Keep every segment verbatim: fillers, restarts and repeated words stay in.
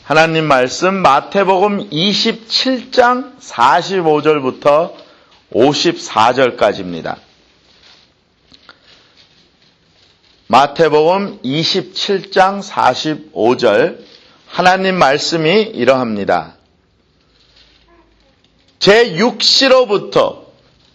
하나님 말씀 마태복음 이십칠 장 사십오 절부터 오십사 절까지입니다. 마태복음 이십칠 장 사십오 절 하나님 말씀이 이러합니다. 제육 시로부터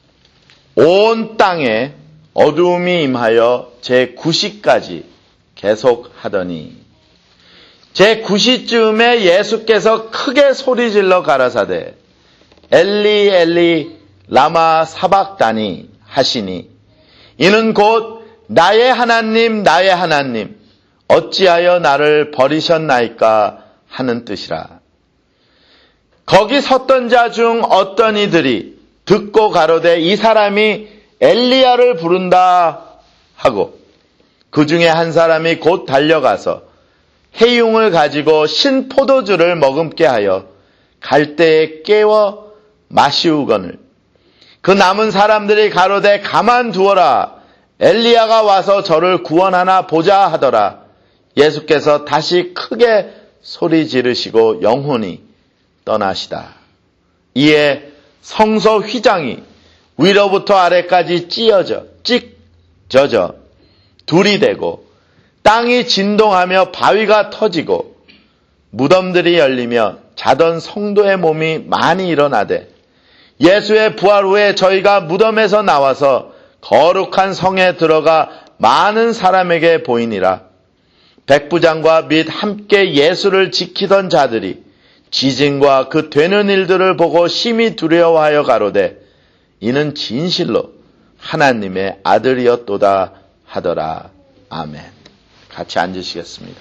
온 땅에 어두움이 임하여 제구 시까지 계속하더니 제구 시쯤에 예수께서 크게 소리질러 가라사대 엘리 엘리 라마 사박다니 하시니 이는 곧 나의 하나님 나의 하나님 어찌하여 나를 버리셨나이까 하는 뜻이라. 거기 섰던 자 중 어떤 이들이 듣고 가로되 이 사람이 엘리야를 부른다 하고 그 중에 한 사람이 곧 달려가서 해융을 가지고 신 포도주를 머금게 하여 갈대에 깨워 마시우거늘 그 남은 사람들이 가로되 가만두어라 엘리야가 와서 저를 구원하나 보자 하더라. 예수께서 다시 크게 소리 지르시고 영혼이 떠나시다. 이에 성소 휘장이 위로부터 아래까지 찢어져 찢어져 둘이 되고 땅이 진동하며 바위가 터지고 무덤들이 열리며 자던 성도의 몸이 많이 일어나되 예수의 부활 후에 저희가 무덤에서 나와서 거룩한 성에 들어가 많은 사람에게 보이니라. 백부장과 및 함께 예수를 지키던 자들이 지진과 그 되는 일들을 보고 심히 두려워하여 가로되 이는 진실로 하나님의 아들이었도다 하더라. 아멘. 같이 앉으시겠습니다.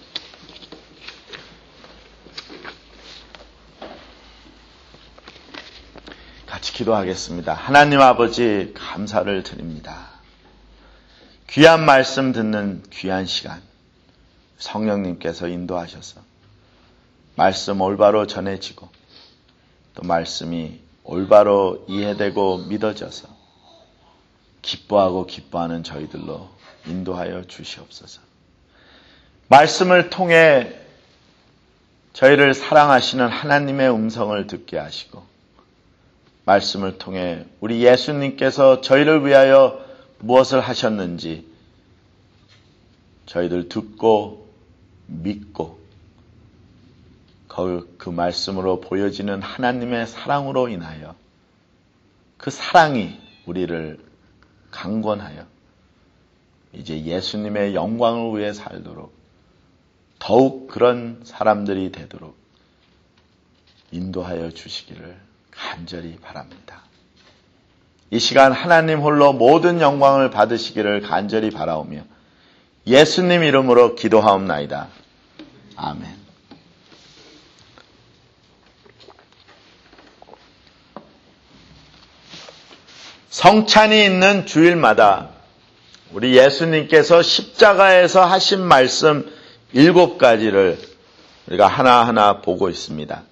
같이 기도하겠습니다. 하나님 아버지 감사를 드립니다. 귀한 말씀 듣는 귀한 시간 성령님께서 인도하셔서 말씀 올바로 전해지고 또 말씀이 올바로 이해되고 믿어져서 기뻐하고 기뻐하는 저희들로 인도하여 주시옵소서. 말씀을 통해 저희를 사랑하시는 하나님의 음성을 듣게 하시고 말씀을 통해 우리 예수님께서 저희를 위하여 무엇을 하셨는지 저희들 듣고 믿고 그 말씀으로 보여지는 하나님의 사랑으로 인하여 그 사랑이 우리를 강권하여 이제 예수님의 영광을 위해 살도록 더욱 그런 사람들이 되도록 인도하여 주시기를 간절히 바랍니다. 이 시간 하나님 홀로 모든 영광을 받으시기를 간절히 바라오며 예수님 이름으로 기도하옵나이다. 아멘. 성찬이 있는 주일마다 우리 예수님께서 십자가에서 하신 말씀 일곱 가지를 우리가 하나하나 보고 있습니다.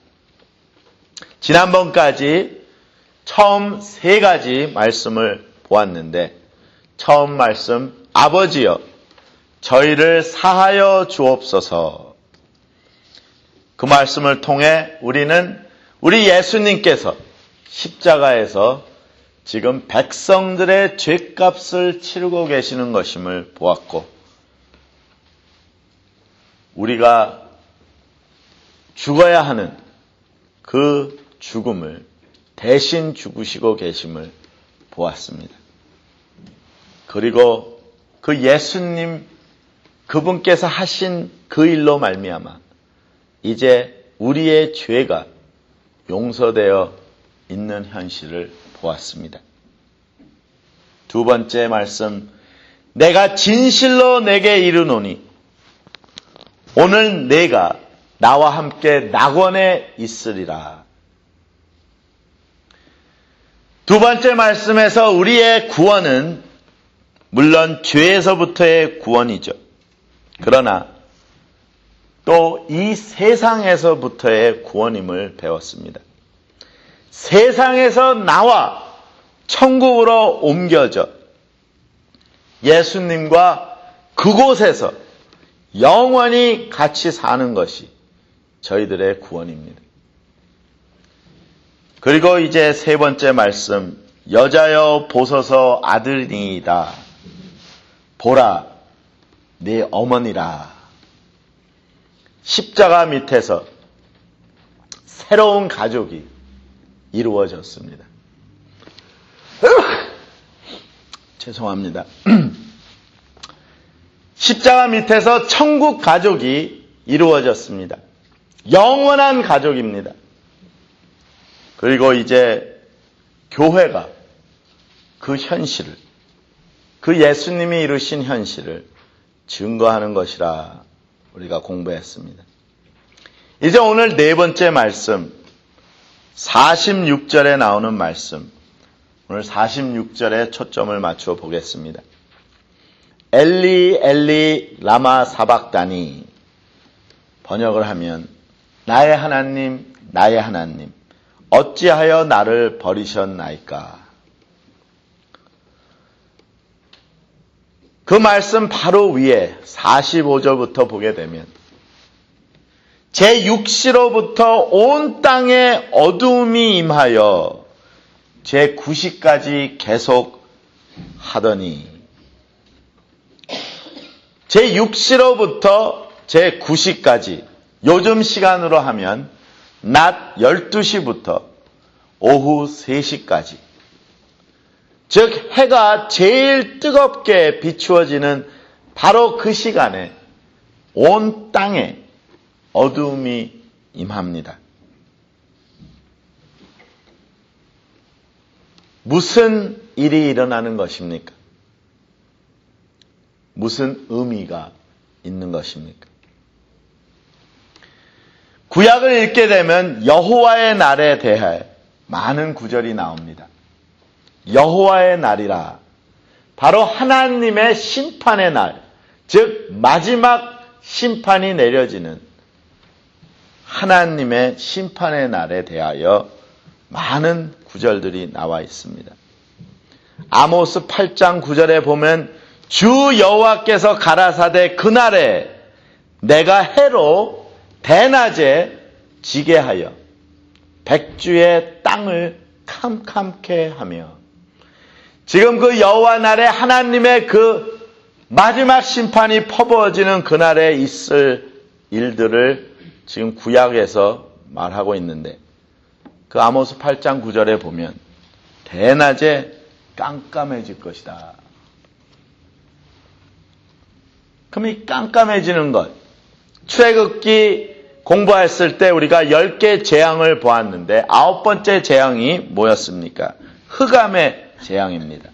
지난번까지 처음 세 가지 말씀을 보았는데 처음 말씀 아버지여 저희를 사하여 주옵소서. 그 말씀을 통해 우리는 우리 예수님께서 십자가에서 지금 백성들의 죄값을 치르고 계시는 것임을 보았고 우리가 죽어야 하는 그 죽음을 대신 죽으시고 계심을 보았습니다. 그리고 그 예수님 그분께서 하신 그 일로 말미암아 이제 우리의 죄가 용서되어 있는 현실을 보았습니다. 두 번째 말씀, 내가 진실로 내게 이르노니 오늘 내가 나와 함께 낙원에 있으리라. 두 번째 말씀에서 우리의 구원은 물론 죄에서부터의 구원이죠. 그러나 또 이 세상에서부터의 구원임을 배웠습니다. 세상에서 나와 천국으로 옮겨져 예수님과 그곳에서 영원히 같이 사는 것이 저희들의 구원입니다. 그리고 이제 세 번째 말씀, 여자여 보소서 아들이니이다. 보라 네 어머니라. 십자가 밑에서 새로운 가족이 이루어졌습니다. 죄송합니다. 십자가 밑에서 천국 가족이 이루어졌습니다. 영원한 가족입니다. 그리고 이제 교회가 그 현실을, 그 예수님이 이루신 현실을 증거하는 것이라 우리가 공부했습니다. 이제 오늘 네 번째 말씀, 사십육 절에 나오는 말씀, 오늘 사십육 절에 초점을 맞춰 보겠습니다. 엘리 엘리 라마 사박다니, 번역을 하면 나의 하나님 나의 하나님 어찌하여 나를 버리셨나이까. 그 말씀 바로 위에 사십오 절부터 보게 되면 제육시로부터 온 땅에 어두움이 임하여 제구시까지 계속 하더니, 제육시로부터 제구시까지, 요즘 시간으로 하면 낮 열두 시부터 오후 세 시까지, 즉 해가 제일 뜨겁게 비추어지는 바로 그 시간에 온 땅에 어두움이 임합니다. 무슨 일이 일어나는 것입니까? 무슨 의미가 있는 것입니까? 구약을 읽게 되면 여호와의 날에 대해 많은 구절이 나옵니다. 여호와의 날이라, 바로 하나님의 심판의 날, 즉 마지막 심판이 내려지는 하나님의 심판의 날에 대하여 많은 구절들이 나와 있습니다. 아모스 팔 장 구 절에 보면 주 여호와께서 가라사대 그날에 내가 해로 대낮에 지게 하여 백주의 땅을 캄캄케 하며, 지금 그 여호와 날에 하나님의 그 마지막 심판이 퍼부어지는 그날에 있을 일들을 지금 구약에서 말하고 있는데, 그 아모스 팔 장 구 절에 보면 대낮에 깜깜해질 것이다. 그럼 이 깜깜해지는 것, 출애굽기 공부했을 때 우리가 열 개 재앙을 보았는데 아홉 번째 재앙이 뭐였습니까? 흑암의 재앙입니다.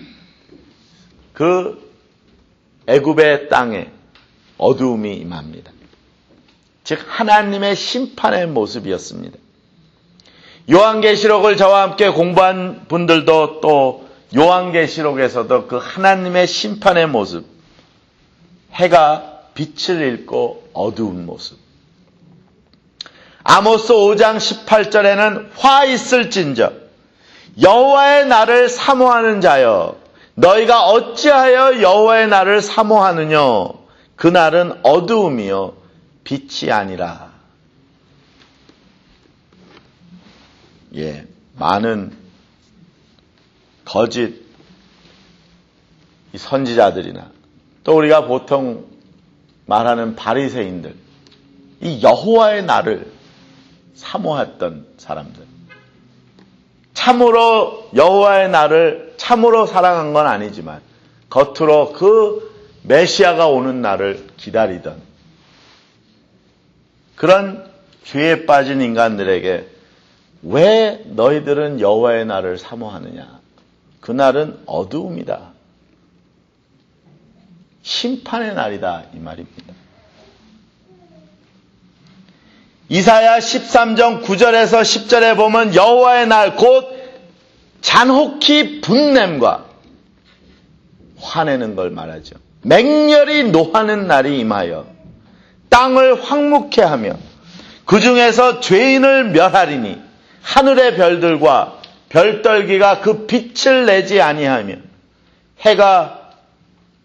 그 애굽의 땅에 어두움이 임합니다. 즉 하나님의 심판의 모습이었습니다. 요한계시록을 저와 함께 공부한 분들도 또 요한계시록에서도 그 하나님의 심판의 모습, 해가 빛을 잃고 어두운 모습. 아모스 오 장 십팔 절에는 화 있을진저 여호와의 날을 사모하는 자여, 너희가 어찌하여 여호와의 날을 사모하느냐, 그 날은 어두움이요 빛이 아니라. 예, 많은 거짓 선지자들이나 또 우리가 보통 말하는 바리새인들, 이 여호와의 날을 사모했던 사람들, 참으로 여호와의 날을 참으로 사랑한 건 아니지만 겉으로 그 메시아가 오는 날을 기다리던 그런 죄에 빠진 인간들에게 왜 너희들은 여호와의 날을 사모하느냐? 그 날은 어두움이다. 심판의 날이다, 이 말입니다. 이사야 십삼 장 구 절에서 십 절에 보면 여호와의 날 곧 잔혹히 분냄과 화내는 걸 말하죠. 맹렬히 노하는 날이 임하여 땅을 황무케 하며 그 중에서 죄인을 멸하리니 하늘의 별들과 별떨기가 그 빛을 내지 아니하며 해가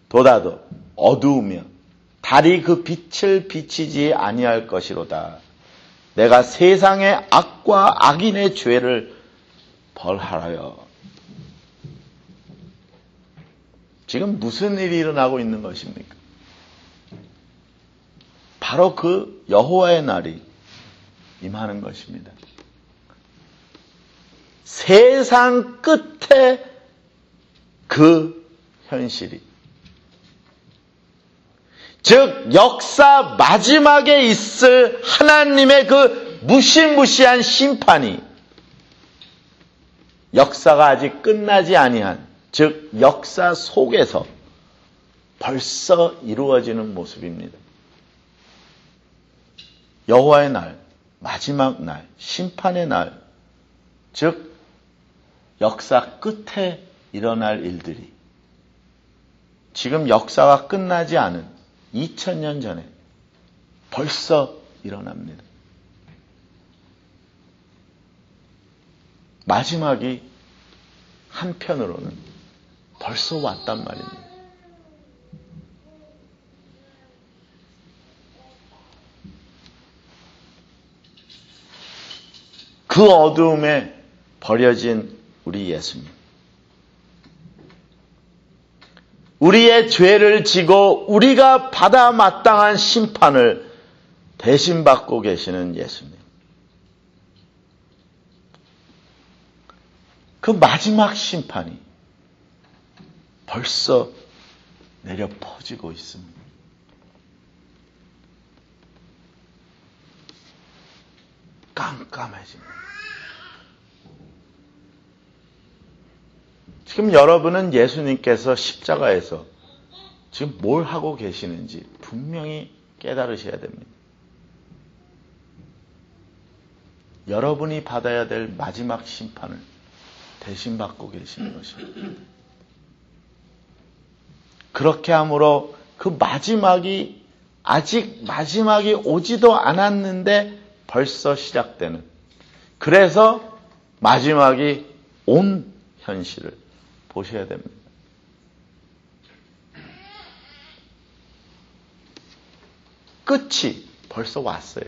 돋아도 어두우며 달이 그 빛을 비치지 아니할 것이로다. 내가 세상의 악과 악인의 죄를 벌하여. 지금 무슨 일이 일어나고 있는 것입니까? 바로 그 여호와의 날이 임하는 것입니다. 세상 끝에 그 현실이, 즉 역사 마지막에 있을 하나님의 그 무시무시한 심판이 역사가 아직 끝나지 아니한, 즉 역사 속에서 벌써 이루어지는 모습입니다. 여호와의 날, 마지막 날, 심판의 날, 즉 역사 끝에 일어날 일들이 지금 역사가 끝나지 않은 이천 년 전에 벌써 일어납니다. 마지막이 한편으로는 벌써 왔단 말입니다. 그 어두움에 버려진 우리 예수님. 우리의 죄를 지고 우리가 받아 마땅한 심판을 대신 받고 계시는 예수님. 그 마지막 심판이 벌써 내려 퍼지고 있습니다. 깜깜해집니다. 지금 여러분은 예수님께서 십자가에서 지금 뭘 하고 계시는지 분명히 깨달으셔야 됩니다. 여러분이 받아야 될 마지막 심판을 대신 받고 계시는 것입니다. 그렇게 함으로 그 마지막이 아직 마지막이 오지도 않았는데 벌써 시작되는, 그래서 마지막이 온 현실을 보셔야 됩니다. 끝이 벌써 왔어요.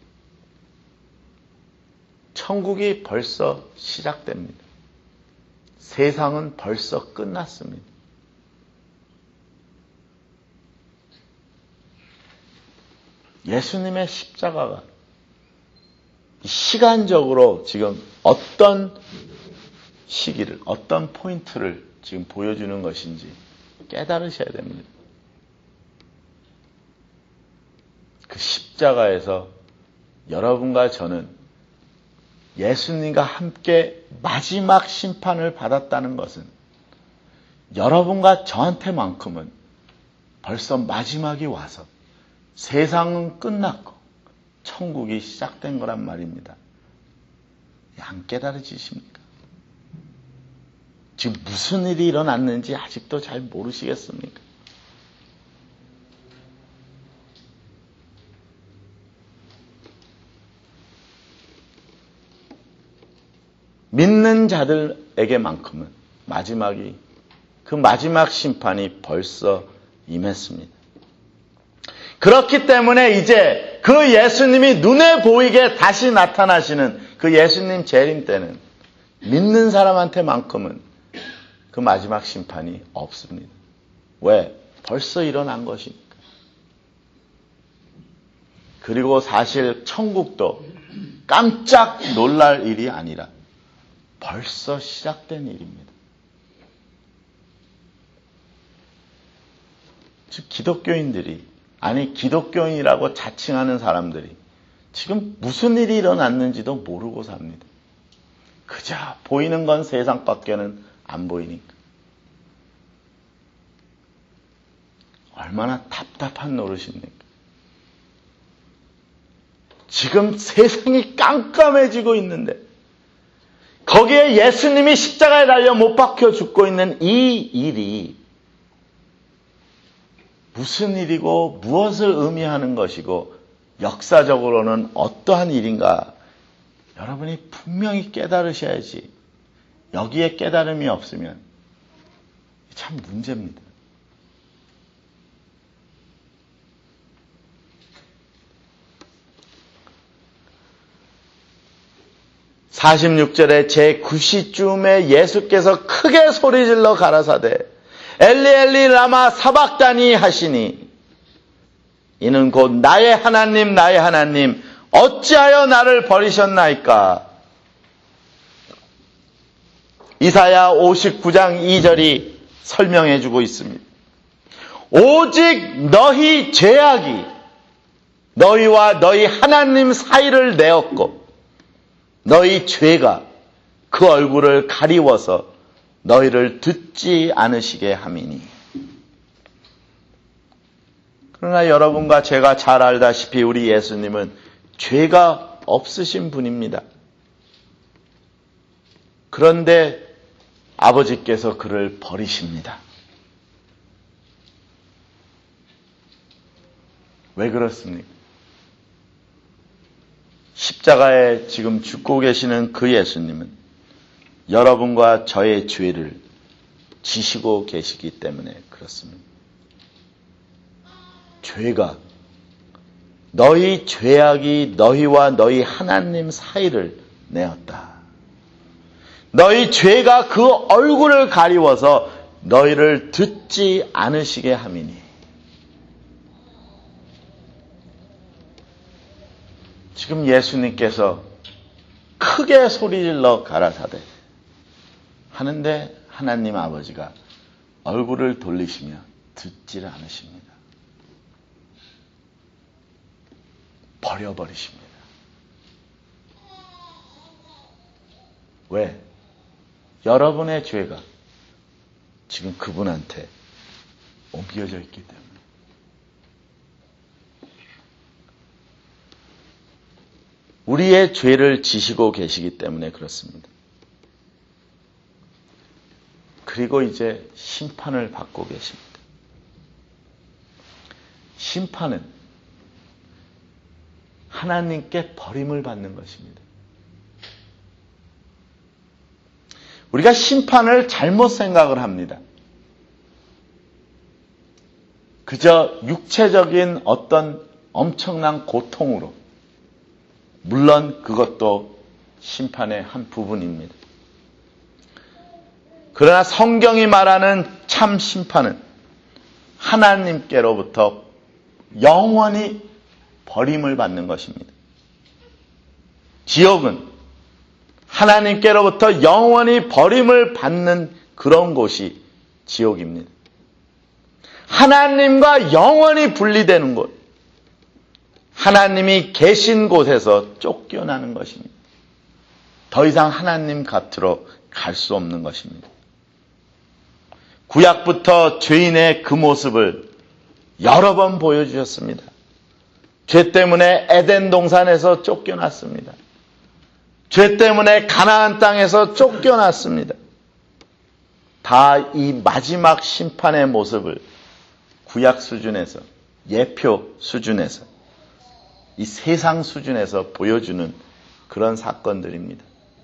천국이 벌써 시작됩니다. 세상은 벌써 끝났습니다. 예수님의 십자가가 시간적으로 지금 어떤 시기를, 어떤 포인트를 지금 보여주는 것인지 깨달으셔야 됩니다. 그 십자가에서 여러분과 저는 예수님과 함께 마지막 심판을 받았다는 것은 여러분과 저한테만큼은 벌써 마지막이 와서 세상은 끝났고 천국이 시작된 거란 말입니다. 안 깨달으시십니까? 지금 무슨 일이 일어났는지 아직도 잘 모르시겠습니까? 믿는 자들에게만큼은 마지막이, 그 마지막 심판이 벌써 임했습니다. 그렇기 때문에 이제 그 예수님이 눈에 보이게 다시 나타나시는 그 예수님 재림 때는 믿는 사람한테만큼은 그 마지막 심판이 없습니다. 왜? 벌써 일어난 것이니까. 그리고 사실 천국도 깜짝 놀랄 일이 아니라 벌써 시작된 일입니다. 즉 기독교인들이, 아니 기독교인이라고 자칭하는 사람들이 지금 무슨 일이 일어났는지도 모르고 삽니다. 그저 보이는 건 세상밖에는 안 보이니까. 얼마나 답답한 노릇입니까? 지금 세상이 깜깜해지고 있는데 거기에 예수님이 십자가에 달려 못 박혀 죽고 있는 이 일이 무슨 일이고 무엇을 의미하는 것이고 역사적으로는 어떠한 일인가, 여러분이 분명히 깨달으셔야지. 여기에 깨달음이 없으면 참 문제입니다. 사십육 절에 제구 시쯤에 예수께서 크게 소리질러 가라사대 엘리 엘리 라마 사박다니 하시니 이는 곧 나의 하나님 나의 하나님 어찌하여 나를 버리셨나이까. 이사야 오십구 장 이 절이 설명해 주고 있습니다. 오직 너희 죄악이 너희와 너희 하나님 사이를 내었고 너희 죄가 그 얼굴을 가리워서 너희를 듣지 않으시게 함이니. 그러나 여러분과 제가 잘 알다시피 우리 예수님은 죄가 없으신 분입니다. 그런데 아버지께서 그를 버리십니다. 왜 그렇습니까? 십자가에 지금 죽고 계시는 그 예수님은 여러분과 저의 죄를 지시고 계시기 때문에 그렇습니다. 죄가, 너희 죄악이 너희와 너희 하나님 사이를 내었다. 너희 죄가 그 얼굴을 가리워서 너희를 듣지 않으시게 함이니. 지금 예수님께서 크게 소리질러 가라사대 하는데 하나님 아버지가 얼굴을 돌리시며 듣지를 않으십니다. 버려버리십니다. 왜? 여러분의 죄가 지금 그분한테 옮겨져 있기 때문에. 우리의 죄를 지시고 계시기 때문에 그렇습니다. 그리고 이제 심판을 받고 계십니다. 심판은 하나님께 버림을 받는 것입니다. 우리가 심판을 잘못 생각을 합니다. 그저 육체적인 어떤 엄청난 고통으로, 물론 그것도 심판의 한 부분입니다. 그러나 성경이 말하는 참 심판은 하나님께로부터 영원히 버림을 받는 것입니다. 지옥은 하나님께로부터 영원히 버림을 받는 그런 곳이 지옥입니다. 하나님과 영원히 분리되는 곳, 하나님이 계신 곳에서 쫓겨나는 것입니다. 더 이상 하나님 곁으로 갈 수 없는 것입니다. 구약부터 죄인의 그 모습을 여러 번 보여주셨습니다. 죄 때문에 에덴 동산에서 쫓겨났습니다. 죄 때문에 가나안 땅에서 쫓겨났습니다. 다 이 마지막 심판의 모습을 구약 수준에서, 예표 수준에서, 이 세상 수준에서 보여주는 그런 사건들입니다.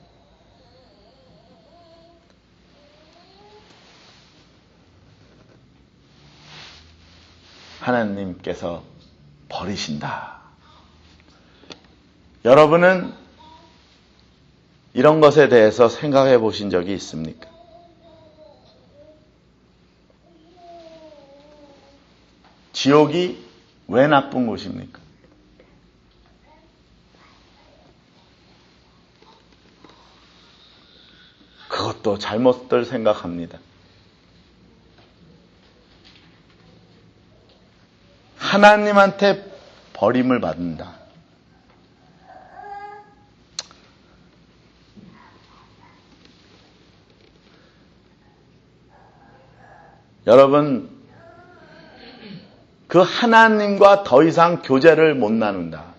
하나님께서 버리신다. 여러분은 이런 것에 대해서 생각해 보신 적이 있습니까? 지옥이 왜 나쁜 곳입니까? 그것도 잘못들 생각합니다. 하나님한테 버림을 받는다. 여러분, 그 하나님과 더 이상 교제를 못 나눈다.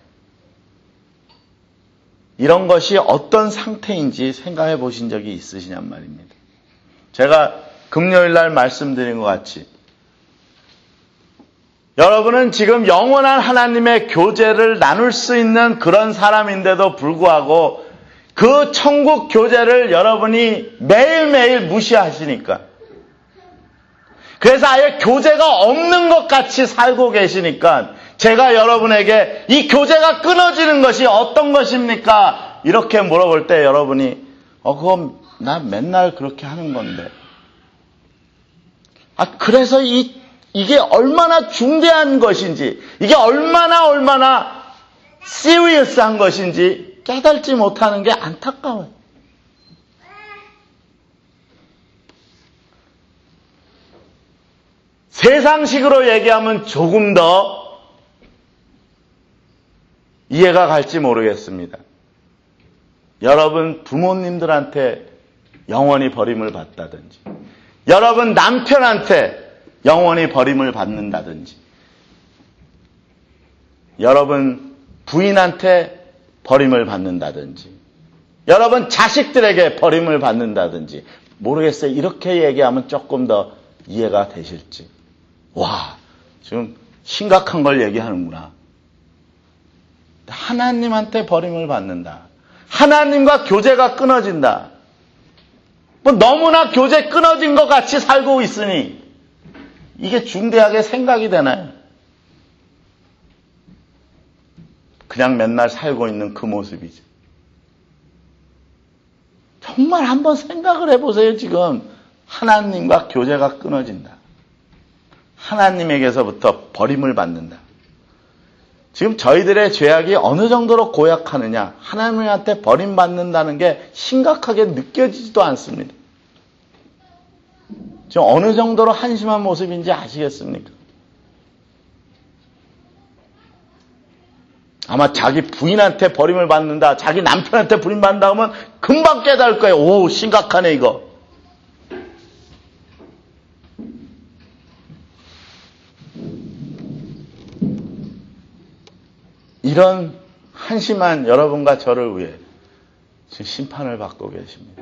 이런 것이 어떤 상태인지 생각해 보신 적이 있으시냔 말입니다. 제가 금요일 날 말씀드린 것 같이 여러분은 지금 영원한 하나님의 교제를 나눌 수 있는 그런 사람인데도 불구하고 그 천국 교제를 여러분이 매일매일 무시하시니까, 그래서 아예 교제가 없는 것 같이 살고 계시니까 제가 여러분에게 이 교제가 끊어지는 것이 어떤 것입니까? 이렇게 물어볼 때 여러분이 어 그건 나 맨날 그렇게 하는 건데. 아 그래서 이 이게 얼마나 중대한 것인지, 이게 얼마나 얼마나 시리어스한 것인지 깨닫지 못하는 게 안타까워요. 세상식으로 얘기하면 조금 더 이해가 갈지 모르겠습니다. 여러분 부모님들한테 영원히 버림을 받다든지, 여러분 남편한테 영원히 버림을 받는다든지, 여러분 부인한테 버림을 받는다든지, 여러분 자식들에게 버림을 받는다든지, 모르겠어요. 이렇게 얘기하면 조금 더 이해가 되실지. 와, 지금 심각한 걸 얘기하는구나. 하나님한테 버림을 받는다. 하나님과 교제가 끊어진다. 뭐 너무나 교제 끊어진 것 같이 살고 있으니 이게 중대하게 생각이 되나요? 그냥 맨날 살고 있는 그 모습이죠. 정말 한번 생각을 해보세요. 지금 하나님과 교제가 끊어진다. 하나님에게서부터 버림을 받는다. 지금 저희들의 죄악이 어느 정도로 고약하느냐, 하나님한테 버림받는다는 게 심각하게 느껴지지도 않습니다. 지금 어느 정도로 한심한 모습인지 아시겠습니까? 아마 자기 부인한테 버림을 받는다, 자기 남편한테 버림받는다 하면 금방 깨달을 거예요. 오, 심각하네 이거. 이런 한심한 여러분과 저를 위해 지금 심판을 받고 계십니다.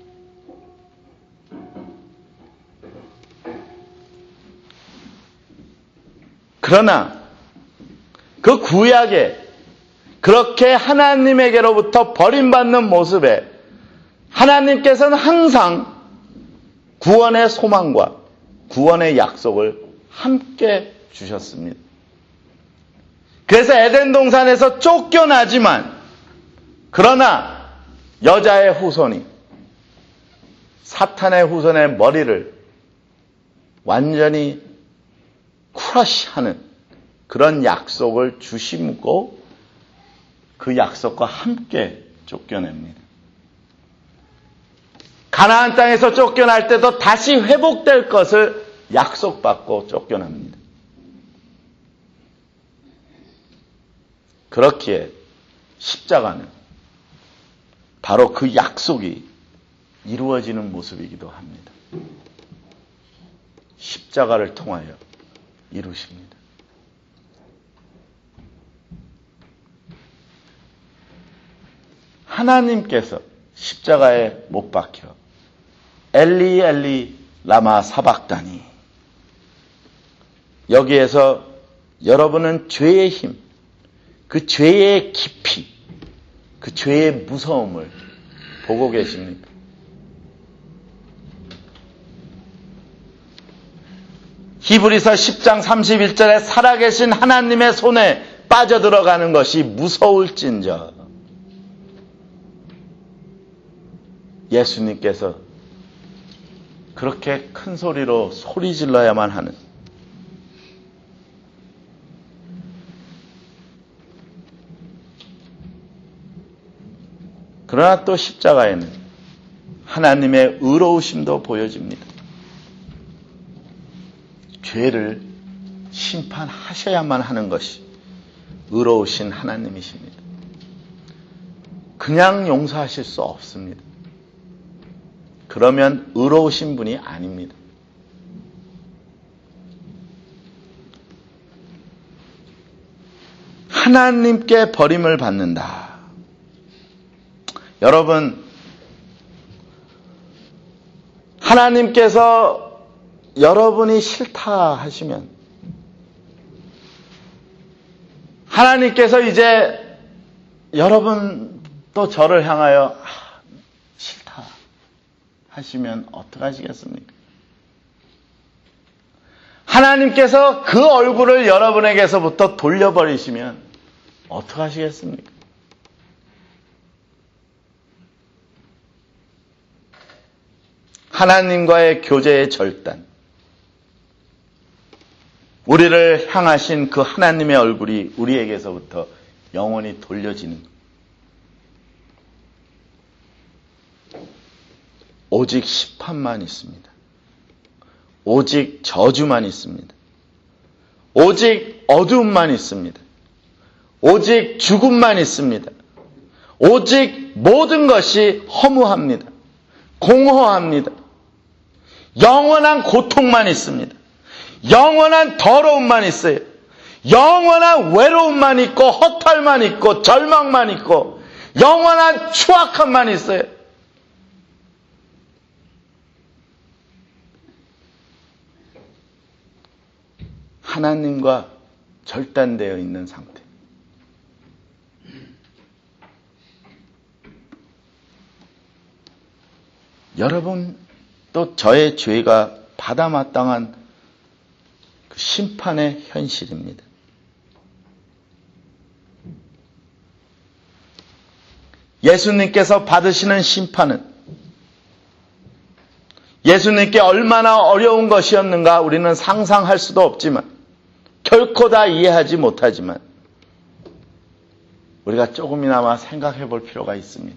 그러나 그 구약에 그렇게 하나님에게로부터 버림받는 모습에 하나님께서는 항상 구원의 소망과 구원의 약속을 함께 주셨습니다. 그래서 에덴 동산에서 쫓겨나지만, 그러나 여자의 후손이 사탄의 후손의 머리를 완전히 크러쉬하는 그런 약속을 주시고 그 약속과 함께 쫓겨냅니다. 가나안 땅에서 쫓겨날 때도 다시 회복될 것을 약속받고 쫓겨납니다. 그렇기에 십자가는 바로 그 약속이 이루어지는 모습이기도 합니다. 십자가를 통하여 이루십니다. 하나님께서 십자가에 못 박혀 엘리 엘리 라마 사박다니, 여기에서 여러분은 죄의 힘, 그 죄의 깊이, 그 죄의 무서움을 보고 계십니까? 히브리서 십 장 삼십일 절에 살아계신 하나님의 손에 빠져들어가는 것이 무서울진저, 예수님께서 그렇게 큰 소리로 소리 질러야만 하는, 그러나 또 십자가에는 하나님의 의로우심도 보여집니다. 죄를 심판하셔야만 하는 것이 의로우신 하나님이십니다. 그냥 용서하실 수 없습니다. 그러면 의로우신 분이 아닙니다. 하나님께 버림을 받는다. 여러분, 하나님께서 여러분이 싫다 하시면, 하나님께서 이제 여러분도 저를 향하여 아, 싫다 하시면 어떡하시겠습니까? 하나님께서 그 얼굴을 여러분에게서부터 돌려버리시면 어떡하시겠습니까? 하나님과의 교제의 절단, 우리를 향하신 그 하나님의 얼굴이 우리에게서부터 영원히 돌려지는 것. 오직 심판만 있습니다. 오직 저주만 있습니다. 오직 어두움만 있습니다. 오직 죽음만 있습니다. 오직 모든 것이 허무합니다. 공허합니다. 영원한 고통만 있습니다. 영원한 더러움만 있어요. 영원한 외로움만 있고 허탈만 있고 절망만 있고 영원한 추악함만 있어요. 하나님과 절단되어 있는 상태. 여러분, 또 저의 죄가 받아마땅한 그 심판의 현실입니다. 예수님께서 받으시는 심판은 예수님께 얼마나 어려운 것이었는가 우리는 상상할 수도 없지만, 결코 다 이해하지 못하지만 우리가 조금이나마 생각해 볼 필요가 있습니다.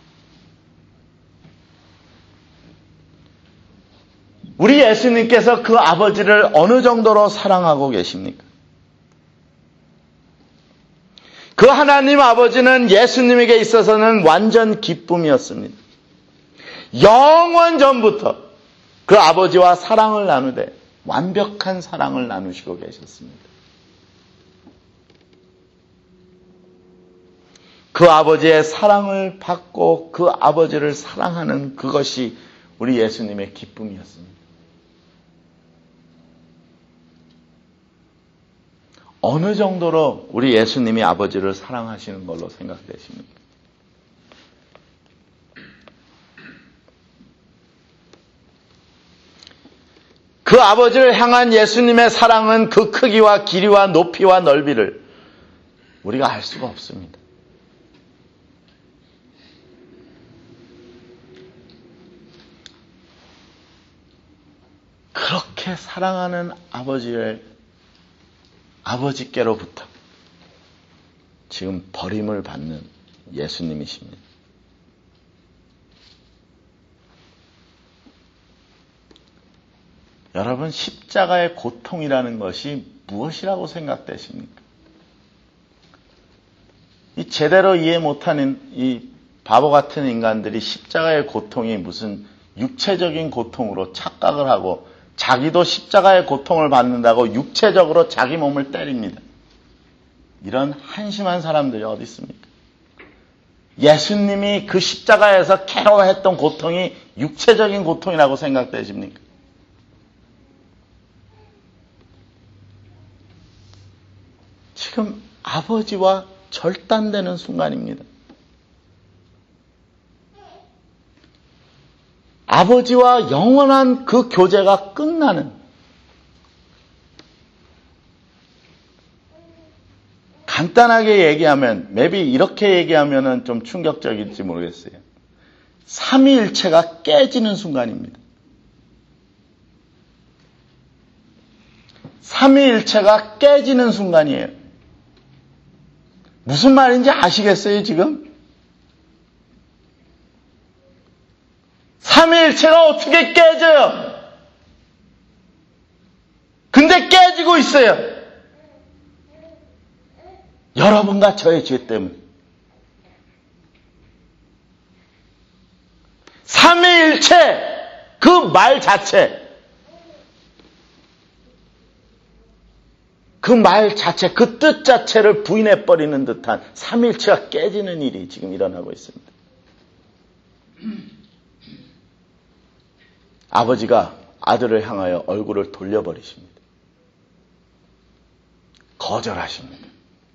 우리 예수님께서 그 아버지를 어느 정도로 사랑하고 계십니까? 그 하나님 아버지는 예수님에게 있어서는 완전 기쁨이었습니다. 영원 전부터 그 아버지와 사랑을 나누되 완벽한 사랑을 나누시고 계셨습니다. 그 아버지의 사랑을 받고 그 아버지를 사랑하는 그것이 우리 예수님의 기쁨이었습니다. 어느 정도로 우리 예수님이 아버지를 사랑하시는 걸로 생각되십니까? 그 아버지를 향한 예수님의 사랑은 그 크기와 길이와 높이와 넓이를 우리가 알 수가 없습니다. 그렇게 사랑하는 아버지를 아버지께로부터 지금 버림을 받는 예수님이십니다. 여러분, 십자가의 고통이라는 것이 무엇이라고 생각되십니까? 이 제대로 이해 못하는 이 바보 같은 인간들이 십자가의 고통이 무슨 육체적인 고통으로 착각을 하고 자기도 십자가의 고통을 받는다고 육체적으로 자기 몸을 때립니다. 이런 한심한 사람들이 어디 있습니까? 예수님이 그 십자가에서 괴로워했던 고통이 육체적인 고통이라고 생각되십니까? 지금 아버지와 절단되는 순간입니다. 아버지와 영원한 그 교제가 끝나는, 간단하게 얘기하면, maybe 이렇게 얘기하면 좀 충격적일지 모르겠어요. 삼위일체가 깨지는 순간입니다. 삼위일체가 깨지는 순간이에요. 무슨 말인지 아시겠어요, 지금? 삼위일체가 어떻게 깨져요? 근데 깨지고 있어요. 여러분과 저의 죄 때문에. 삼위일체 그 말 자체, 그 말 자체, 그 뜻 자체를 부인해버리는 듯한 삼위일체가 깨지는 일이 지금 일어나고 있습니다. 아버지가 아들을 향하여 얼굴을 돌려버리십니다. 거절하십니다.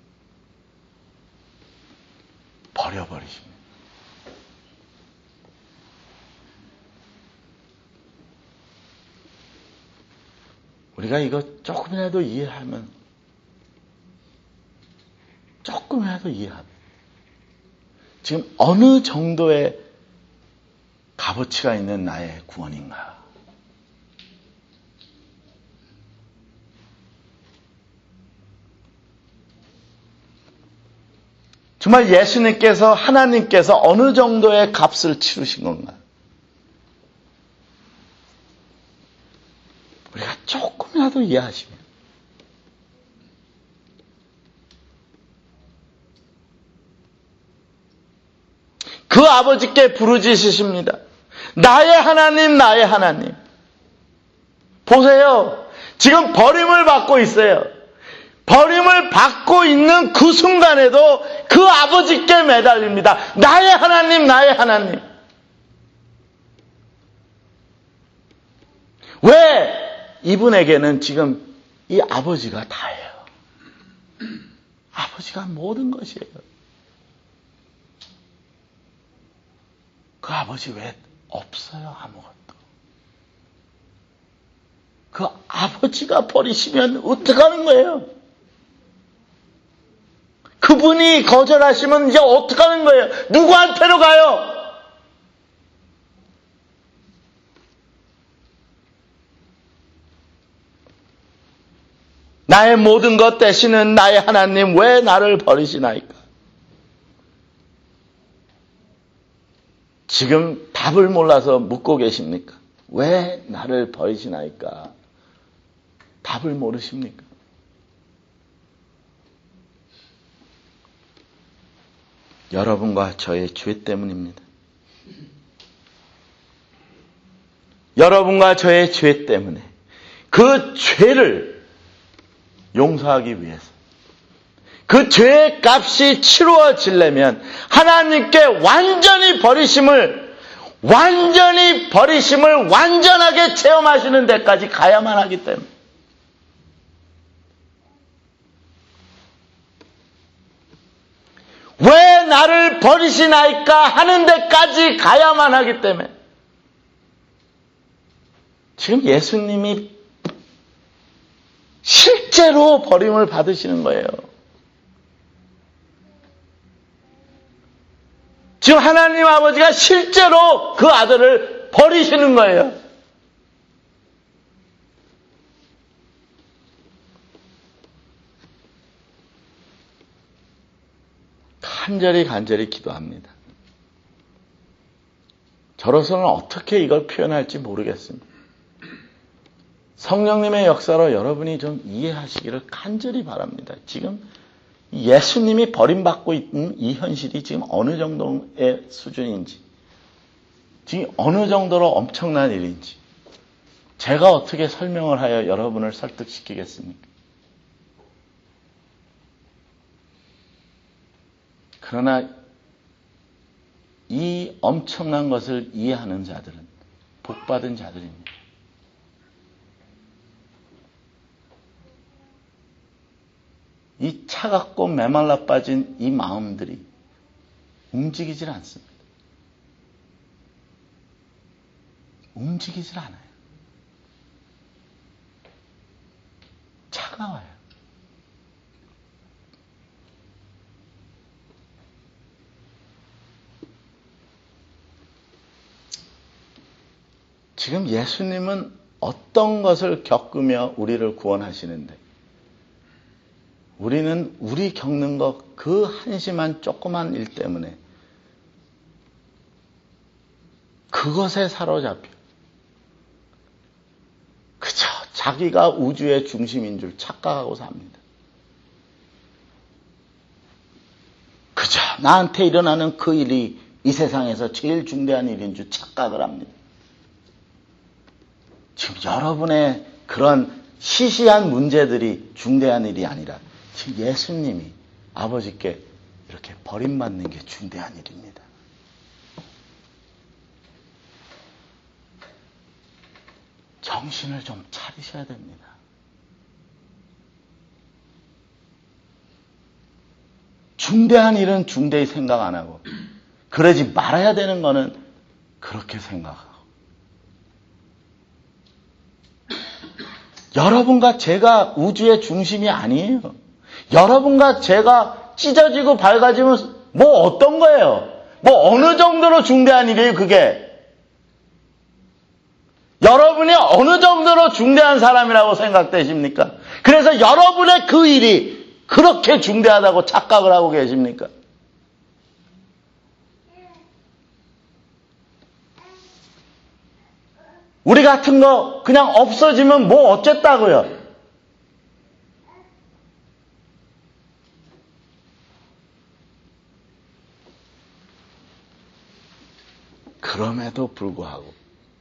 버려버리십니다. 우리가 이거 조금이라도 이해하면, 조금이라도 이해하면, 지금 어느 정도의 값어치가 있는 나의 구원인가? 정말 예수님께서, 하나님께서 어느 정도의 값을 치르신 건가? 우리가 조금이라도 이해하시면 그 아버지께 부르짖으십니다. 나의 하나님, 나의 하나님. 보세요. 지금 버림을 받고 있어요. 버림을 받고 있는 그 순간에도 그 아버지께 매달립니다. 나의 하나님, 나의 하나님. 왜? 이분에게는 지금 이 아버지가 다예요. 아버지가 모든 것이에요. 그 아버지 왜 없어요? 아무것도. 그 아버지가 버리시면 어떡하는 거예요? 그분이 거절하시면 이제 어떡하는 거예요? 누구한테로 가요? 나의 모든 것 되시는 나의 하나님 왜 나를 버리시나이까? 지금 답을 몰라서 묻고 계십니까? 왜 나를 버리시나이까? 답을 모르십니까? 여러분과 저의 죄 때문입니다. 여러분과 저의 죄 때문에 그 죄를 용서하기 위해서 그 죄의 값이 치루어지려면 하나님께 완전히 버리심을 완전히 버리심을 완전하게 체험하시는 데까지 가야만 하기 때문에 왜 나를 버리시나이까 하는 데까지 가야만 하기 때문에 지금 예수님이 실제로 버림을 받으시는 거예요. 지금 하나님 아버지가 실제로 그 아들을 버리시는 거예요. 간절히 간절히 기도합니다. 저로서는 어떻게 이걸 표현할지 모르겠습니다. 성령님의 역사로 여러분이 좀 이해하시기를 간절히 바랍니다. 지금 예수님이 버림받고 있는 이 현실이 지금 어느 정도의 수준인지, 지금 어느 정도로 엄청난 일인지, 제가 어떻게 설명을 하여 여러분을 설득시키겠습니까? 그러나 이 엄청난 것을 이해하는 자들은 복받은 자들입니다. 이 차갑고 메말라 빠진 이 마음들이 움직이질 않습니다. 움직이질 않아요. 차가워요. 지금 예수님은 어떤 것을 겪으며 우리를 구원하시는데 우리는 우리 겪는 것 그 한심한 조그만 일 때문에 그것에 사로잡혀 그저 자기가 우주의 중심인 줄 착각하고 삽니다. 그저 나한테 일어나는 그 일이 이 세상에서 제일 중대한 일인 줄 착각을 합니다. 지금 여러분의 그런 시시한 문제들이 중대한 일이 아니라 지금 예수님이 아버지께 이렇게 버림받는 게 중대한 일입니다. 정신을 좀 차리셔야 됩니다. 중대한 일은 중대히 생각 안 하고 그러지 말아야 되는 거는 그렇게 생각하고 여러분과 제가 우주의 중심이 아니에요. 여러분과 제가 찢어지고 밝아지면 뭐 어떤 거예요? 뭐 어느 정도로 중대한 일이에요, 그게? 여러분이 어느 정도로 중대한 사람이라고 생각되십니까? 그래서 여러분의 그 일이 그렇게 중대하다고 착각을 하고 계십니까? 우리 같은 거 그냥 없어지면 뭐 어쨌다고요? 그럼에도 불구하고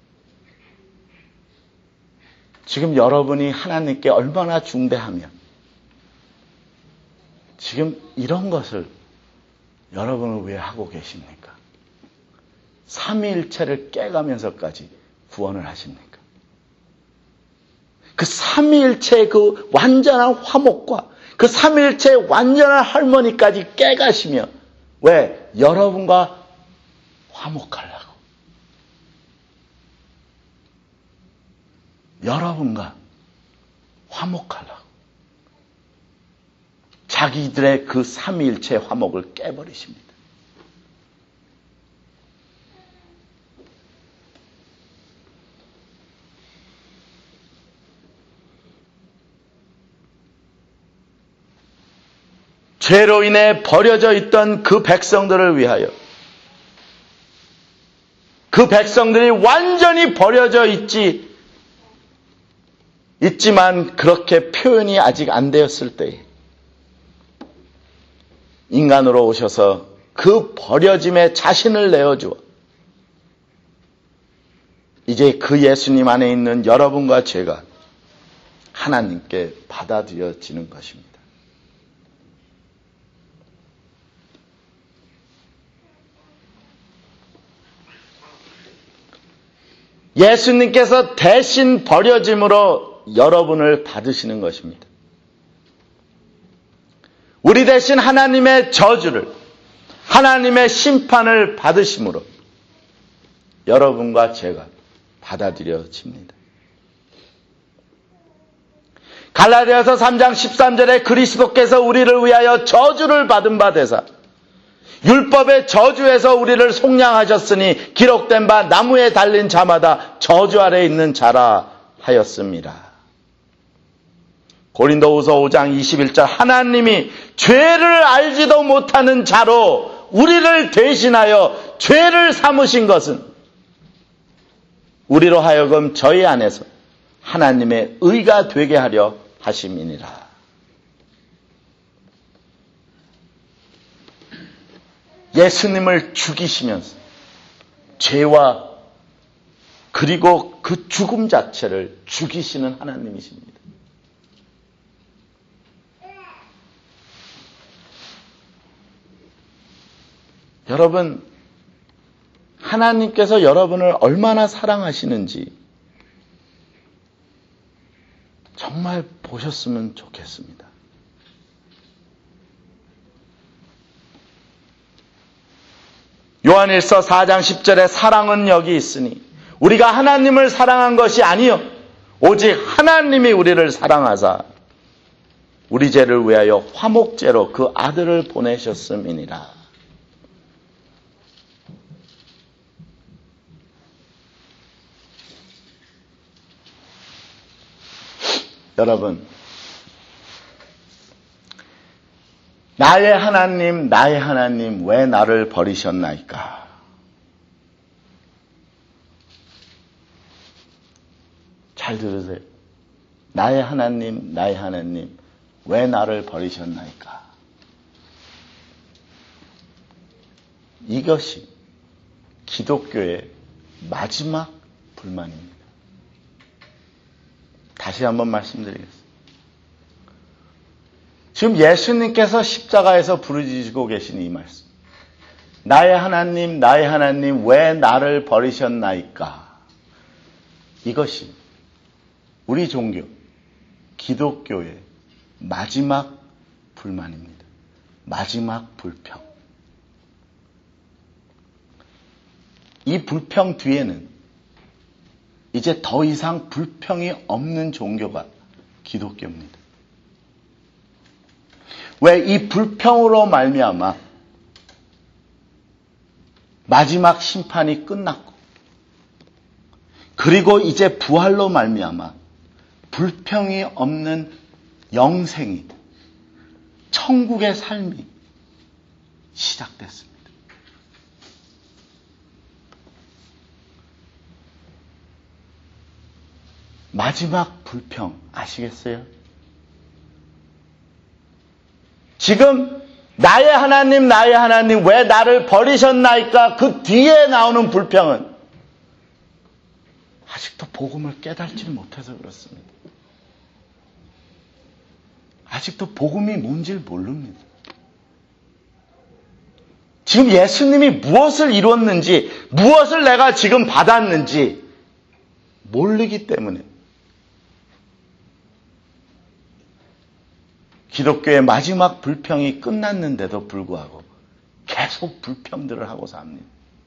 지금 여러분이 하나님께 얼마나 중대하면 지금 이런 것을 여러분을 왜 하고 계십니까? 삼위일체를 깨가면서까지 구원을 하십니까? 그 삼위일체의 그 완전한 화목과 그 삼위일체의 완전한 할머니까지 깨가시며 왜? 여러분과 화목하려고. 여러분과 화목하려고. 자기들의 그 삼위일체의 화목을 깨버리십니다. 죄로 인해 버려져 있던 그 백성들을 위하여 그 백성들이 완전히 버려져 있지 있지만 그렇게 표현이 아직 안 되었을 때에 인간으로 오셔서 그 버려짐에 자신을 내어주어 이제 그 예수님 안에 있는 여러분과 제가 하나님께 받아들여지는 것입니다. 예수님께서 대신 버려짐으로 여러분을 받으시는 것입니다. 우리 대신 하나님의 저주를, 하나님의 심판을 받으심으로 여러분과 제가 받아들여집니다. 갈라디아서 삼 장 십삼 절에 그리스도께서 우리를 위하여 저주를 받은 바 되사 율법의 저주에서 우리를 속량하셨으니 기록된 바 나무에 달린 자마다 저주 아래 있는 자라 하였습니다. 고린도후서 오 장 이십일 절 하나님이 죄를 알지도 못하는 자로 우리를 대신하여 죄를 삼으신 것은 우리로 하여금 저희 안에서 하나님의 의가 되게 하려 하심이니라. 예수님을 죽이시면서 죄와 그리고 그 죽음 자체를 죽이시는 하나님이십니다. 여러분, 하나님께서 여러분을 얼마나 사랑하시는지 정말 보셨으면 좋겠습니다. 요한일서 사 장 십 절에 사랑은 여기 있으니 우리가 하나님을 사랑한 것이 아니요 오직 하나님이 우리를 사랑하사 우리 죄를 위하여 화목제로 그 아들을 보내셨음이니라. 여러분, 나의 하나님, 나의 하나님, 왜 나를 버리셨나이까? 잘 들으세요. 나의 하나님, 나의 하나님, 왜 나를 버리셨나이까? 이것이 기독교의 마지막 불만입니다. 다시 한번 말씀드리겠습니다. 지금 예수님께서 십자가에서 부르짖고 계신 이 말씀. 나의 하나님, 나의 하나님, 왜 나를 버리셨나이까? 이것이 우리 종교, 기독교의 마지막 불만입니다. 마지막 불평. 이 불평 뒤에는 이제 더 이상 불평이 없는 종교가 기독교입니다. 왜 이 불평으로 말미암아 마지막 심판이 끝났고 그리고 이제 부활로 말미암아 불평이 없는 영생이, 천국의 삶이 시작됐습니다. 마지막 불평 아시겠어요? 지금 나의 하나님, 나의 하나님 왜 나를 버리셨나이까? 그 뒤에 나오는 불평은 아직도 복음을 깨닫지 못해서 그렇습니다. 아직도 복음이 뭔지를 모릅니다. 지금 예수님이 무엇을 이뤘는지, 무엇을 내가 지금 받았는지 모르기 때문에 기독교의 마지막 불평이 끝났는데도 불구하고 계속 불평들을 하고 삽니다.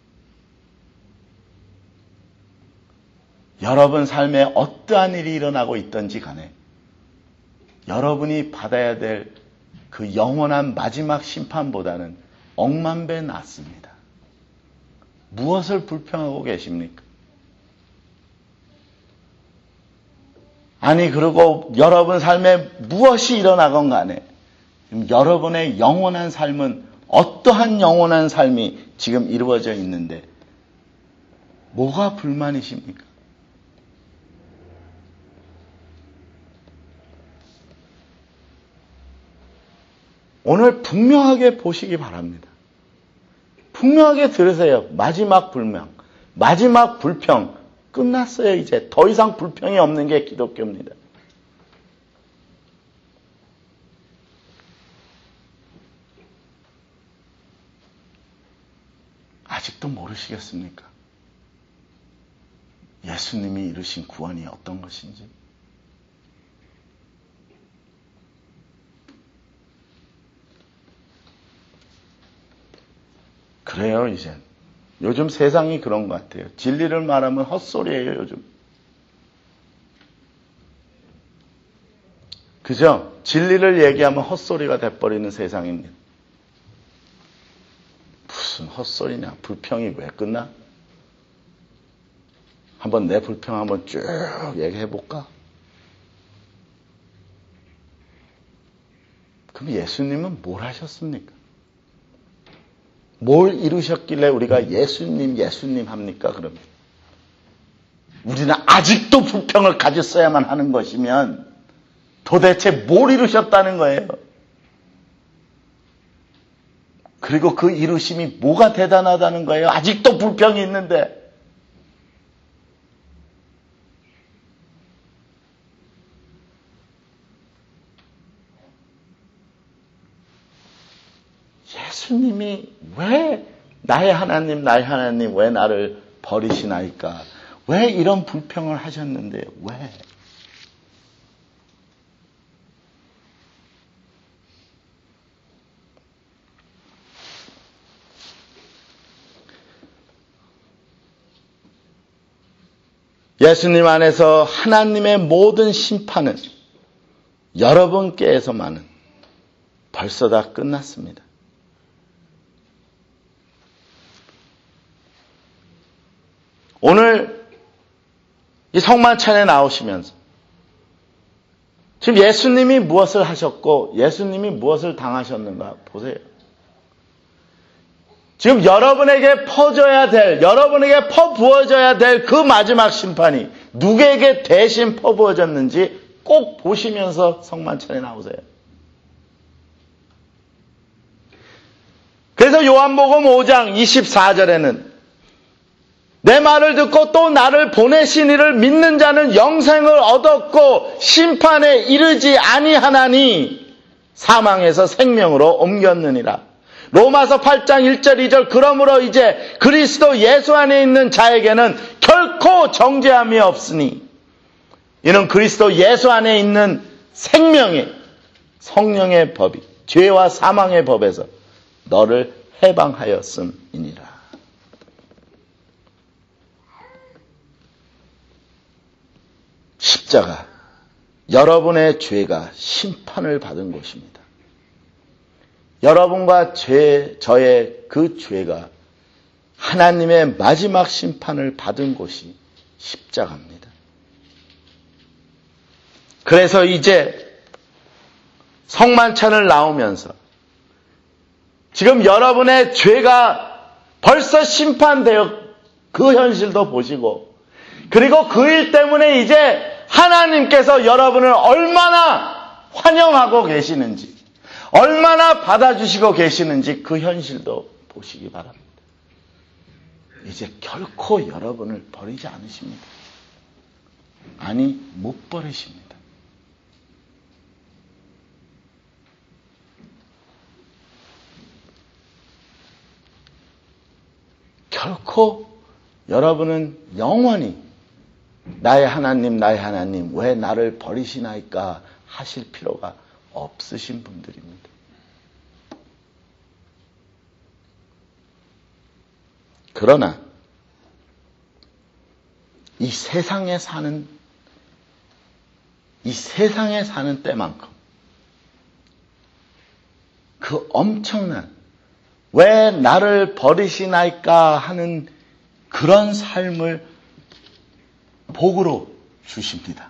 여러분 삶에 어떠한 일이 일어나고 있든지 간에 여러분이 받아야 될 그 영원한 마지막 심판보다는 억만 배 낫습니다. 무엇을 불평하고 계십니까? 아니, 그리고 여러분 삶에 무엇이 일어나건 간에 여러분의 영원한 삶은 어떠한 영원한 삶이 지금 이루어져 있는데 뭐가 불만이십니까? 오늘 분명하게 보시기 바랍니다. 분명하게 들으세요. 마지막 불명, 마지막 불평 끝났어요. 이제 더 이상 불평이 없는 게 기독교입니다. 아직도 모르시겠습니까? 예수님이 이루신 구원이 어떤 것인지. 그래요, 이젠. 요즘 세상이 그런 것 같아요. 진리를 말하면 헛소리예요, 요즘. 그죠? 진리를 얘기하면 헛소리가 돼버리는 세상입니다. 무슨 헛소리냐? 불평이 왜 끝나? 한번 내 불평 한번 쭉 얘기해볼까? 그럼 예수님은 뭘 하셨습니까? 뭘 이루셨길래 우리가 예수님, 예수님 합니까, 그러면? 우리는 아직도 불평을 가졌어야만 하는 것이면 도대체 뭘 이루셨다는 거예요? 그리고 그 이루심이 뭐가 대단하다는 거예요? 아직도 불평이 있는데. 예수님이 왜 나의 하나님, 나의 하나님 왜 나를 버리시나이까? 왜 이런 불평을 하셨는데요? 왜? 예수님 안에서 하나님의 모든 심판은 여러분께서만은 벌써 다 끝났습니다. 오늘 이 성만찬에 나오시면서 지금 예수님이 무엇을 하셨고 예수님이 무엇을 당하셨는가 보세요. 지금 여러분에게 퍼져야 될, 여러분에게 퍼부어져야 될 그 마지막 심판이 누구에게 대신 퍼부어졌는지 꼭 보시면서 성만찬에 나오세요. 그래서 요한복음 오 장 이십사 절에는 내 말을 듣고 또 나를 보내신 이를 믿는 자는 영생을 얻었고 심판에 이르지 아니하나니 사망에서 생명으로 옮겼느니라. 로마서 팔 장 일 절 이 절 그러므로 이제 그리스도 예수 안에 있는 자에게는 결코 정죄함이 없으니 이는 그리스도 예수 안에 있는 생명의 성령의 법이 죄와 사망의 법에서 너를 해방하였음이니라. 십자가, 여러분의 죄가 심판을 받은 곳입니다. 여러분과 죄, 저의 그 죄가 하나님의 마지막 심판을 받은 곳이 십자가입니다. 그래서 이제 성만찬을 나오면서 지금 여러분의 죄가 벌써 심판되어 그 현실도 보시고, 그리고 그 일 때문에 이제 하나님께서 여러분을 얼마나 환영하고 계시는지, 얼마나 받아주시고 계시는지 그 현실도 보시기 바랍니다. 이제 결코 여러분을 버리지 않으십니다. 아니, 못 버리십니다. 결코 여러분은 영원히 나의 하나님, 나의 하나님, 왜 나를 버리시나이까 하실 필요가 없으신 분들입니다. 그러나 이 세상에 사는 이 세상에 사는 때만큼 그 엄청난 왜 나를 버리시나이까 하는 그런 삶을 복으로 주십니다.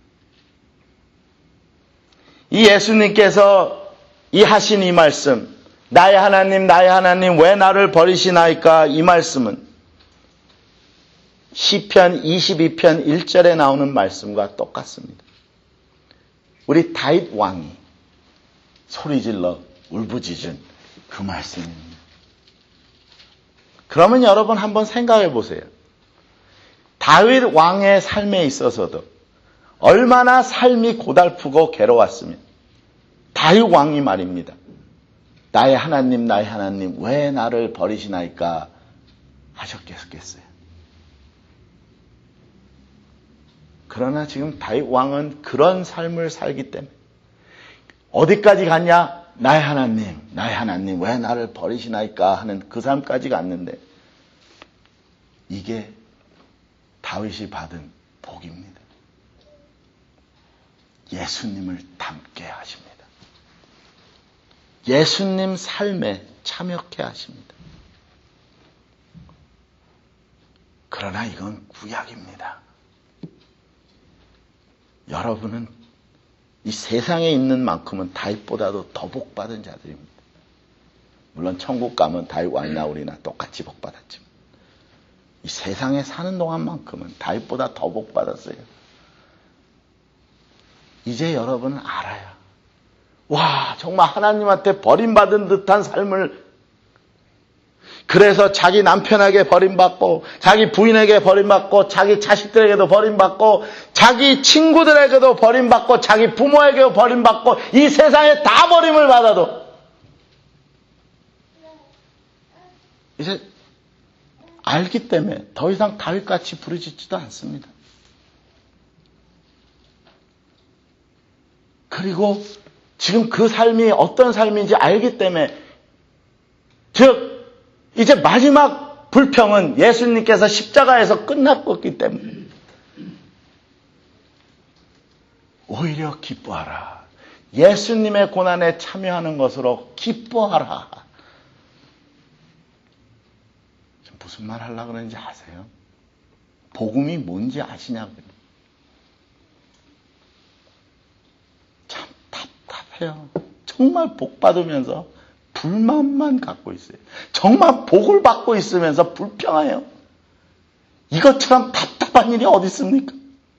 이 예수님께서 이 하신 이 말씀, 나의 하나님, 나의 하나님, 왜 나를 버리시나이까, 이 말씀은 시편 이십이 편 일 절에 나오는 말씀과 똑같습니다. 우리 다윗 왕이 소리질러 울부짖은 그 말씀입니다. 그러면 여러분 한번 생각해 보세요. 다윗 왕의 삶에 있어서도 얼마나 삶이 고달프고 괴로웠으면 다윗 왕이 말입니다. 나의 하나님, 나의 하나님, 왜 나를 버리시나이까 하셨겠어요. 그러나 지금 다윗 왕은 그런 삶을 살기 때문에 어디까지 갔냐? 나의 하나님, 나의 하나님, 왜 나를 버리시나이까 하는 그 삶까지 갔는데, 이게 다윗이 받은 복입니다. 예수님을 닮게 하십니다. 예수님 삶에 참여케 하십니다. 그러나 이건 구약입니다. 여러분은 이 세상에 있는 만큼은 다윗보다도 더 복받은 자들입니다. 물론 천국 가면 다윗 왕이나 우리나 똑같이 복받았지만 이 세상에 사는 동안만큼은 다윗보다 더 복받았어요. 이제 여러분은 알아요. 와, 정말 하나님한테 버림받은 듯한 삶을, 그래서 자기 남편에게 버림받고, 자기 부인에게 버림받고, 자기 자식들에게도 버림받고, 자기 친구들에게도 버림받고, 자기 부모에게도 버림받고, 이 세상에 다 버림을 받아도 이제 알기 때문에 더 이상 다윗같이 부르짖지도 않습니다. 그리고 지금 그 삶이 어떤 삶인지 알기 때문에, 즉 이제 마지막 불평은 예수님께서 십자가에서 끝났기 때문에 오히려 기뻐하라. 예수님의 고난에 참여하는 것으로 기뻐하라. 무슨 말 하려고 그러는지 아세요? 복음이 뭔지 아시냐고요. 참 답답해요. 정말 복 받으면서 불만만 갖고 있어요. 정말 복을 받고 있으면서 불평해요. 이것처럼 답답한 일이 어디 있습니까?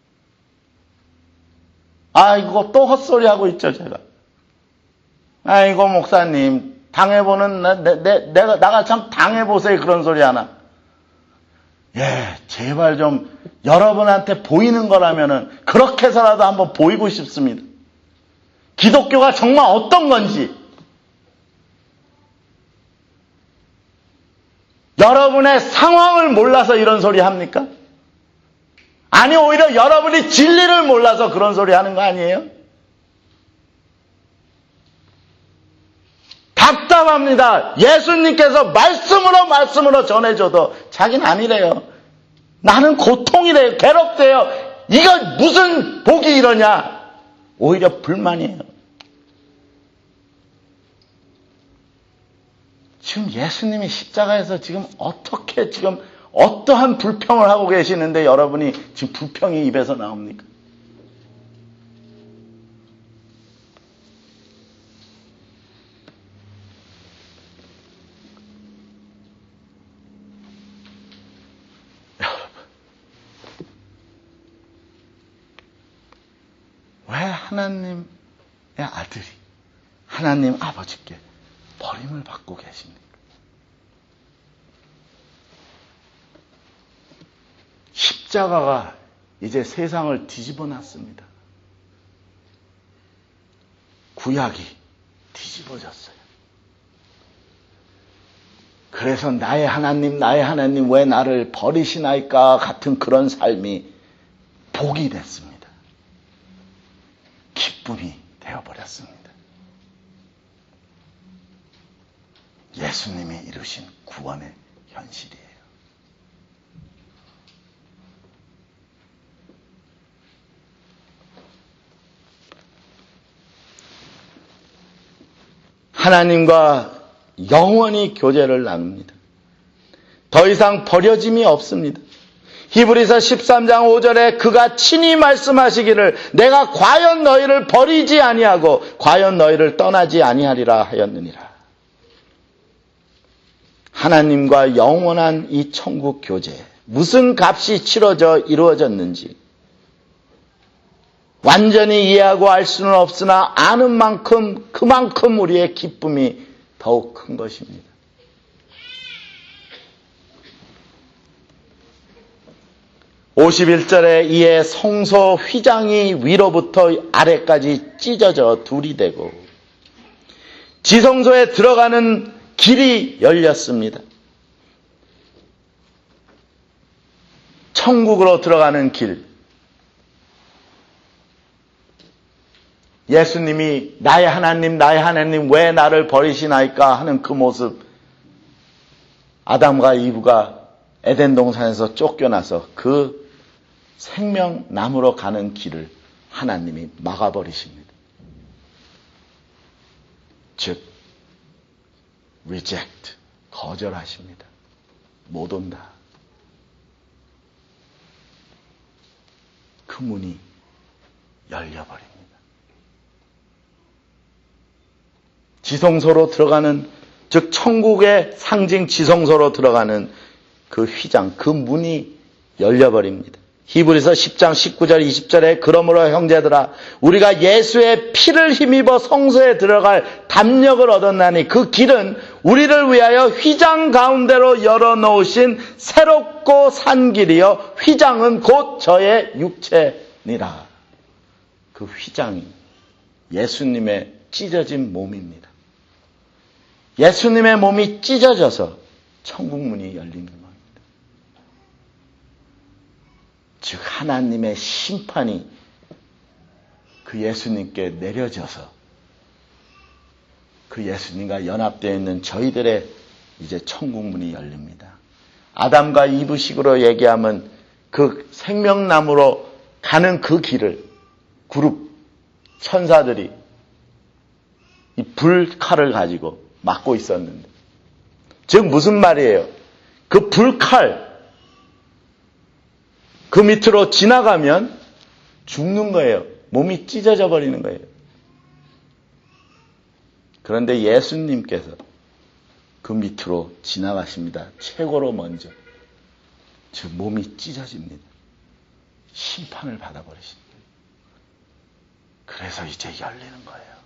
아이고, 또 헛소리 하고 있죠, 제가. 아이고, 목사님, 당해보는, 내, 내, 내, 내가, 나가 참 당해보세요. 그런 소리 하나. 예, 제발 좀 여러분한테 보이는 거라면은 그렇게 해서라도 한번 보이고 싶습니다. 기독교가 정말 어떤 건지. 여러분의 상황을 몰라서 이런 소리 합니까? 아니, 오히려 여러분이 진리를 몰라서 그런 소리 하는 거 아니에요? 답답합니다. 예수님께서 말씀으로 말씀으로 전해줘도 자기는 아니래요. 나는 고통이래요. 괴롭대요. 이거 무슨 복이 이러냐? 오히려 불만이에요. 지금 예수님이 십자가에서 지금 어떻게 지금 어떠한 불평을 하고 계시는데 여러분이 지금 불평이 입에서 나옵니까? 왜 하나님의 아들이 하나님 아버지께 버림을 받고 계십니까? 십자가가 이제 세상을 뒤집어 놨습니다. 구약이 뒤집어졌어요. 그래서 나의 하나님, 나의 하나님 왜 나를 버리시나이까 같은 그런 삶이 복이 됐습니다. 기쁨이 되어버렸습니다. 예수님이 이루신 구원의 현실이에요. 하나님과 영원히 교제를 나눕니다. 더 이상 버려짐이 없습니다. 히브리서 십삼 장 오 절에 그가 친히 말씀하시기를 내가 과연 너희를 버리지 아니하고 과연 너희를 떠나지 아니하리라 하였느니라. 하나님과 영원한 이 천국 교제, 무슨 값이 치러져 이루어졌는지 완전히 이해하고 알 수는 없으나 아는 만큼 그만큼 우리의 기쁨이 더욱 큰 것입니다. 오십일 절에 이에 성소 휘장이 위로부터 아래까지 찢어져 둘이 되고 지성소에 들어가는 길이 열렸습니다. 천국으로 들어가는 길. 예수님이 나의 하나님, 나의 하나님 왜 나를 버리시나이까 하는 그 모습. 아담과 이브가 에덴 동산에서 쫓겨나서 그 생명나무로 가는 길을 하나님이 막아버리십니다. 즉, reject, 거절하십니다. 못 온다. 그 문이 열려버립니다. 지성소로 들어가는, 즉 천국의 상징 지성소로 들어가는 그 휘장, 그 문이 열려버립니다. 히브리서 십 장 십구 절 이십 절에 그러므로 형제들아 우리가 예수의 피를 힘입어 성소에 들어갈 담력을 얻었나니 그 길은 우리를 위하여 휘장 가운데로 열어놓으신 새롭고 산 길이요 휘장은 곧 저의 육체니라. 그 휘장이 예수님의 찢어진 몸입니다. 예수님의 몸이 찢어져서 천국문이 열리는 겁니다. 즉 하나님의 심판이 그 예수님께 내려져서 그 예수님과 연합되어 있는 저희들의 이제 천국문이 열립니다. 아담과 이브식으로 얘기하면 그 생명나무로 가는 그 길을 그룹 천사들이 이 불칼을 가지고 막고 있었는데, 즉 무슨 말이에요? 그 불칼 그 밑으로 지나가면 죽는 거예요. 몸이 찢어져 버리는 거예요. 그런데 예수님께서 그 밑으로 지나가십니다. 최고로 먼저. 즉 몸이 찢어집니다. 심판을 받아버리십니다. 그래서 이제 열리는 거예요.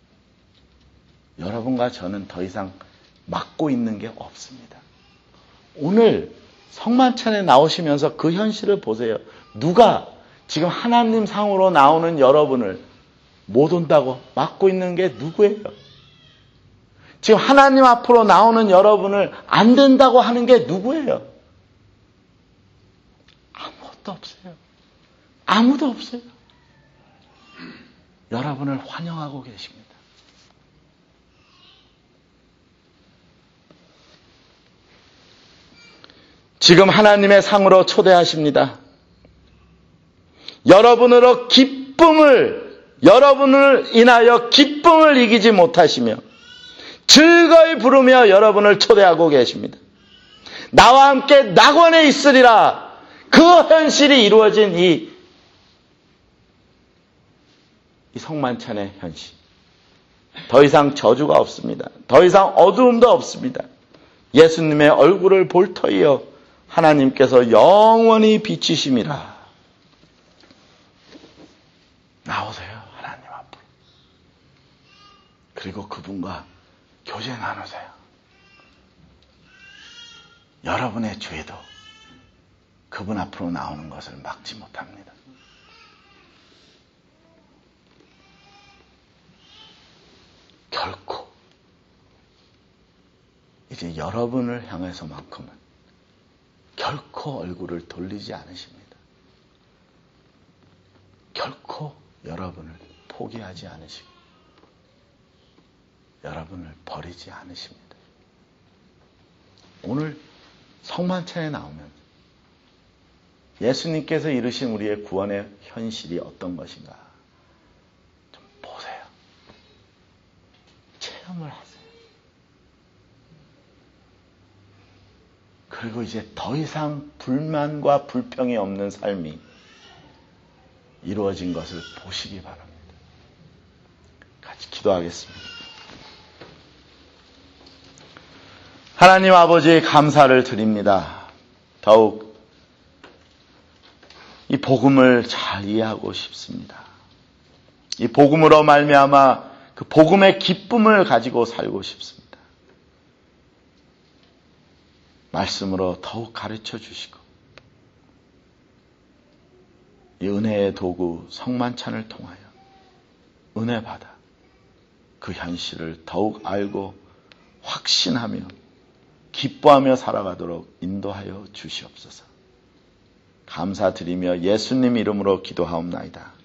여러분과 저는 더 이상 막고 있는 게 없습니다. 오늘 성만찬에 나오시면서 그 현실을 보세요. 누가 지금 하나님 상으로 나오는 여러분을 못 온다고 막고 있는 게 누구예요? 지금 하나님 앞으로 나오는 여러분을 안 된다고 하는 게 누구예요? 아무것도 없어요. 아무도 없어요. 여러분을 환영하고 계십니다. 지금 하나님의 상으로 초대하십니다. 여러분으로 기쁨을, 여러분을 인하여 기쁨을 이기지 못하시며 즐거이 부르며 여러분을 초대하고 계십니다. 나와 함께 낙원에 있으리라. 그 현실이 이루어진 이, 이 성만찬의 현실. 더 이상 저주가 없습니다. 더 이상 어두움도 없습니다. 예수님의 얼굴을 볼 터이여 하나님께서 영원히 비치심이라. 나오세요, 하나님 앞으로. 그리고 그분과 교제 나누세요. 여러분의 죄도 그분 앞으로 나오는 것을 막지 못합니다. 결코 이제 여러분을 향해서만큼은 결코 얼굴을 돌리지 않으십니다. 결코 여러분을 포기하지 않으시고 여러분을 버리지 않으십니다. 오늘 성만찬에 나오면 예수님께서 이루신 우리의 구원의 현실이 어떤 것인가 좀 보세요. 체험을 하세요. 그리고 이제 더 이상 불만과 불평이 없는 삶이 이루어진 것을 보시기 바랍니다. 같이 기도하겠습니다. 하나님 아버지 감사를 드립니다. 더욱 이 복음을 잘 이해하고 싶습니다. 이 복음으로 말미암아 그 복음의 기쁨을 가지고 살고 싶습니다. 말씀으로 더욱 가르쳐 주시고 이 은혜의 도구 성만찬을 통하여 은혜 받아 그 현실을 더욱 알고 확신하며 기뻐하며 살아가도록 인도하여 주시옵소서. 감사드리며 예수님 이름으로 기도하옵나이다.